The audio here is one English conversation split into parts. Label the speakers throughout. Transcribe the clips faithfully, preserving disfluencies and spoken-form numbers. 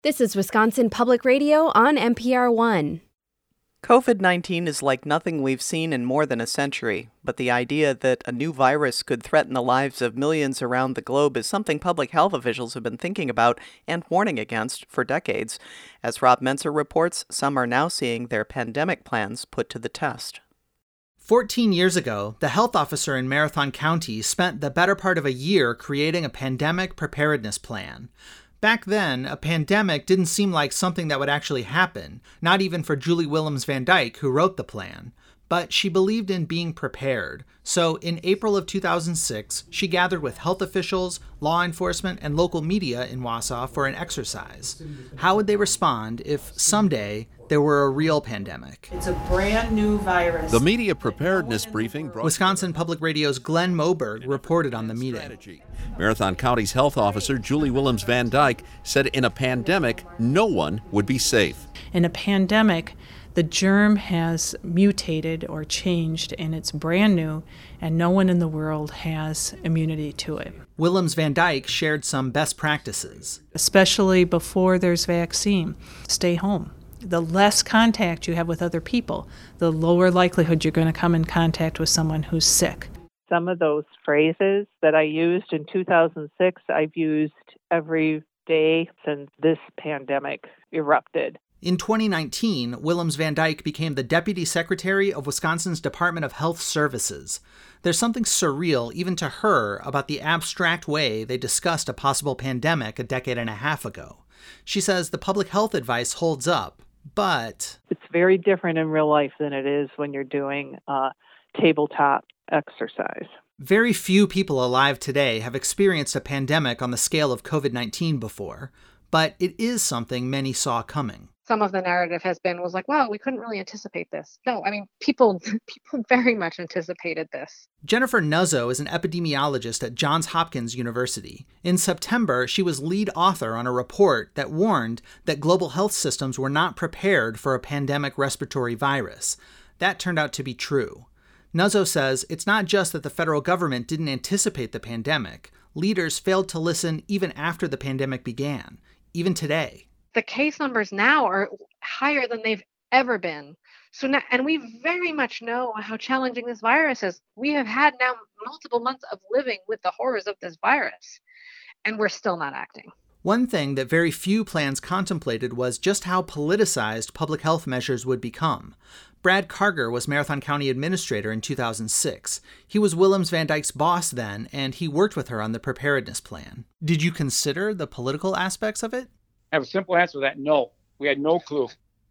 Speaker 1: This is Wisconsin Public Radio on N P R One.
Speaker 2: COVID nineteen is like nothing we've seen in more than a century, but the idea that a new virus could threaten the lives of millions around the globe is something public health officials have been thinking about and warning against for decades. As Rob Mentzer reports, some are now seeing their pandemic plans put to the test.
Speaker 3: Fourteen years ago, the health officer in Marathon County spent the better part of a year creating a pandemic preparedness plan. Back then, a pandemic didn't seem like something that would actually happen, not even for Julie Willems Van Dyke, who wrote the plan. But she believed in being prepared. So in April of two thousand six, she gathered with health officials, law enforcement, and local media in Wausau for an exercise. How would they respond if someday there were a real pandemic?
Speaker 4: It's a brand new virus.
Speaker 5: The media preparedness briefing brought
Speaker 3: Wisconsin Public Radio's Glenn Moberg reported on the meeting.
Speaker 5: Marathon County's health officer, Julie Willems Van Dyke, said in a pandemic, no one would be safe.
Speaker 4: In a pandemic, the germ has mutated or changed, and it's brand new, and no one in the world has immunity to it.
Speaker 3: Willems Van Dyke shared some best practices.
Speaker 4: Especially before there's vaccine, stay home. The less contact you have with other people, the lower likelihood you're going to come in contact with someone who's sick.
Speaker 6: Some of those phrases that I used in two thousand six, I've used every day since this pandemic erupted.
Speaker 3: In twenty nineteen, Willems Van Dyke became the Deputy Secretary of Wisconsin's Department of Health Services. There's something surreal, even to her, about the abstract way they discussed a possible pandemic a decade and a half ago. She says the public health advice holds up, but
Speaker 6: it's very different in real life than it is when you're doing a tabletop exercise.
Speaker 3: Very few people alive today have experienced a pandemic on the scale of COVID nineteen before, but it is something many saw coming.
Speaker 7: Some of the narrative has been, was like, wow, we couldn't really anticipate this. No, I mean, people people very much anticipated this.
Speaker 3: Jennifer Nuzzo is an epidemiologist at Johns Hopkins University. In September, she was lead author on a report that warned that global health systems were not prepared for a pandemic respiratory virus. That turned out to be true. Nuzzo says it's not just that the federal government didn't anticipate the pandemic. Leaders failed to listen even after the pandemic began, even today.
Speaker 7: The case numbers now are higher than they've ever been. So now, and we very much know how challenging this virus is. We have had now multiple months of living with the horrors of this virus, and we're still not acting.
Speaker 3: One thing that very few plans contemplated was just how politicized public health measures would become. Brad Carger was Marathon County Administrator in two thousand six. He was Willems Van Dyke's boss then, and he worked with her on the preparedness plan. Did you consider the political aspects of it?
Speaker 8: I have a simple answer to that. No, we had no clue.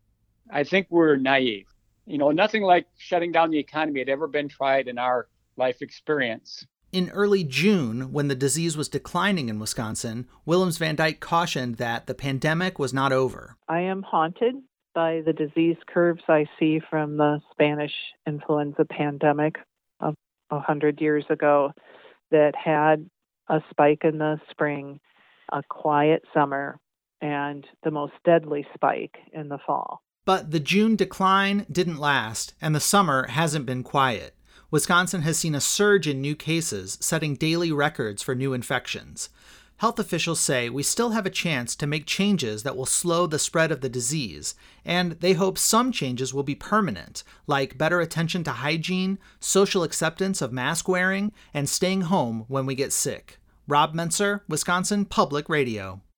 Speaker 8: I think we're naive. You know, nothing like shutting down the economy had ever been tried in our life experience.
Speaker 3: In early June, when the disease was declining in Wisconsin, Willems Van Dyke cautioned that the pandemic was not over.
Speaker 6: I am haunted by the disease curves I see from the Spanish influenza pandemic of one hundred years ago that had a spike in the spring, a quiet summer, and the most deadly spike in the fall.
Speaker 3: But the June decline didn't last, and the summer hasn't been quiet. Wisconsin has seen a surge in new cases, setting daily records for new infections. Health officials say we still have a chance to make changes that will slow the spread of the disease, and they hope some changes will be permanent, like better attention to hygiene, social acceptance of mask wearing, and staying home when we get sick. Rob Mentzer, Wisconsin Public Radio.